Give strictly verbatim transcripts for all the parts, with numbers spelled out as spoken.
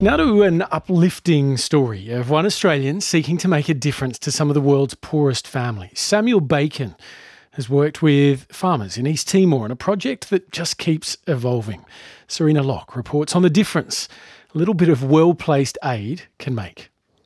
Now to an uplifting story of one Australian seeking to make a difference to some of the world's poorest families. Samuel Bacon has worked with farmers in East Timor on a project that just keeps evolving. Serena Locke reports on the difference a little bit of well-placed aid can make.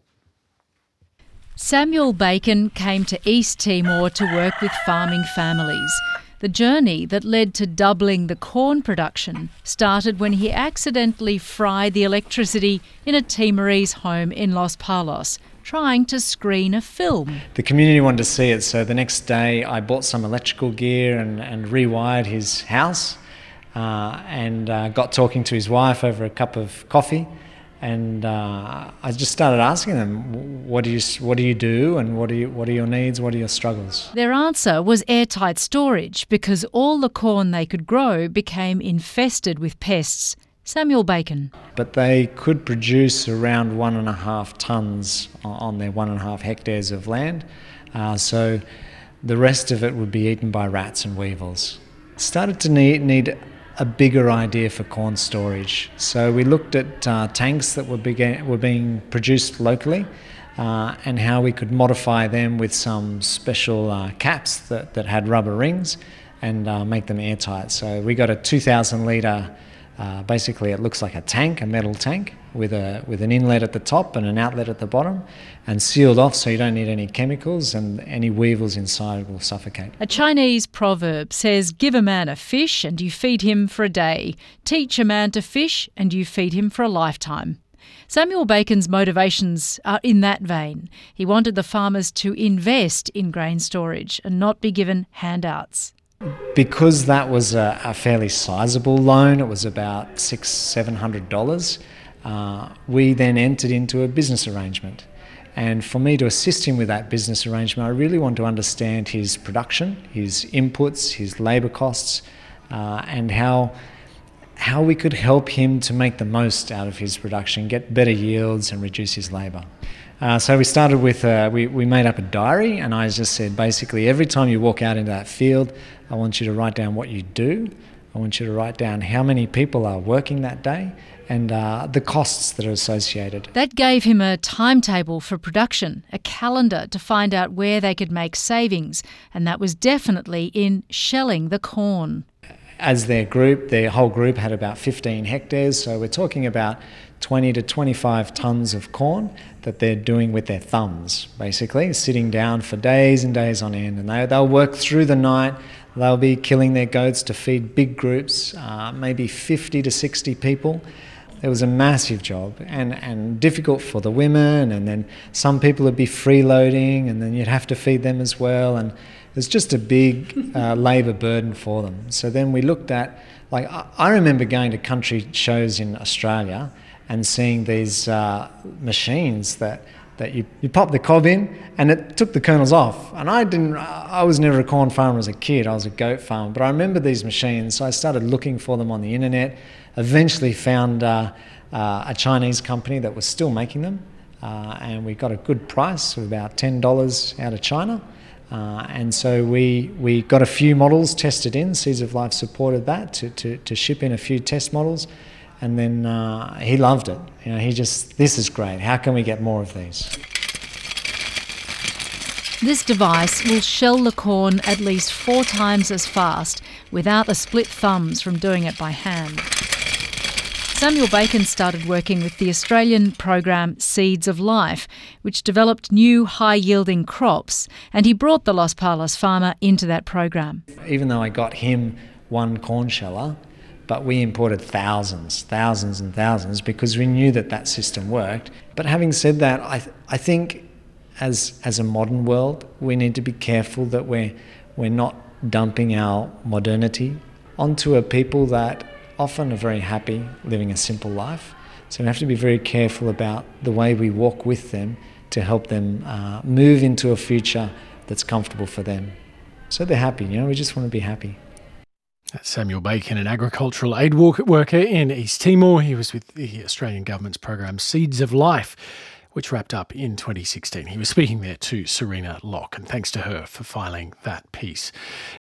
Samuel Bacon came to East Timor to work with farming families. The journey that led to doubling the corn production started when he accidentally fried the electricity in a Timorese home in Los Palos, trying to screen a film. The community wanted to see it, so the next day I bought some electrical gear and, and rewired his house uh, and uh, got talking to his wife over a cup of coffee. And uh, I just started asking them, what do you what do you do, and what are you, what are your needs, what are your struggles? Their answer was airtight storage, because all the corn they could grow became infested with pests. Samuel Bacon. But they could produce around one and a half tonnes on their one and a half hectares of land, uh, so the rest of it would be eaten by rats and weevils. Started to need need. a bigger idea for corn storage. So we looked at uh, tanks that were, began, were being produced locally uh, and how we could modify them with some special uh, caps that, that had rubber rings and uh, make them airtight. So we got a two thousand litre, uh, basically it looks like a tank, a metal tank, with a with an inlet at the top and an outlet at the bottom, and sealed off so you don't need any chemicals, and any weevils inside will suffocate. A Chinese proverb says, give a man a fish and you feed him for a day. Teach a man to fish and you feed him for a lifetime. Samuel Bacon's motivations are in that vein. He wanted the farmers to invest in grain storage and not be given handouts. Because that was a, a fairly sizable loan, it was about six, seven hundred dollars. Uh, we then entered into a business arrangement. And for me to assist him with that business arrangement, I really want to understand his production, his inputs, his labour costs, uh, and how how we could help him to make the most out of his production, get better yields and reduce his labour. Uh, so we started with, uh, we, we made up a diary, and I just said, basically, every time you walk out into that field, I want you to write down what you do. I want you to write down how many people are working that day and uh, the costs that are associated. That gave him a timetable for production, a calendar to find out where they could make savings, and that was definitely in shelling the corn. As their group, their whole group had about fifteen hectares, so we're talking about twenty to twenty-five tonnes of corn that they're doing with their thumbs, basically, sitting down for days and days on end. And they, they'll work through the night. They'll be killing their goats to feed big groups, uh, maybe fifty to sixty people. It was a massive job and, and difficult for the women, and then some people would be freeloading, and then you'd have to feed them as well. And it was just a big uh, labour burden for them. So then we looked at, like, I, I remember going to country shows in Australia and seeing these uh, machines that that you, you pop the cob in and it took the kernels off. And I didn't, I was never a corn farmer as a kid, I was a goat farmer, but I remember these machines, so I started looking for them on the internet, eventually found uh, uh, a Chinese company that was still making them, uh, and we got a good price of about ten dollars out of China. Uh, and so we we got a few models tested in, Seeds of Life supported that to, to, to ship in a few test models. And then uh, he loved it. You know, he just, this is great. How can we get more of these? This device will shell the corn at least four times as fast without the split thumbs from doing it by hand. Samuel Bacon started working with the Australian program Seeds of Life, which developed new high-yielding crops, and he brought the Los Palos farmer into that program. Even though I got him one corn sheller, but we imported thousands, thousands and thousands because we knew that that system worked. But having said that, I th- I think as as a modern world, we need to be careful that we're, we're not dumping our modernity onto a people that often are very happy living a simple life. So we have to be very careful about the way we walk with them to help them uh, move into a future that's comfortable for them. So they're happy, you know, we just want to be happy. That's Samuel Bacon, an agricultural aid worker in East Timor. He was with the Australian government's program Seeds of Life, which wrapped up in twenty sixteen. He was speaking there to Serena Locke, and thanks to her for filing that piece.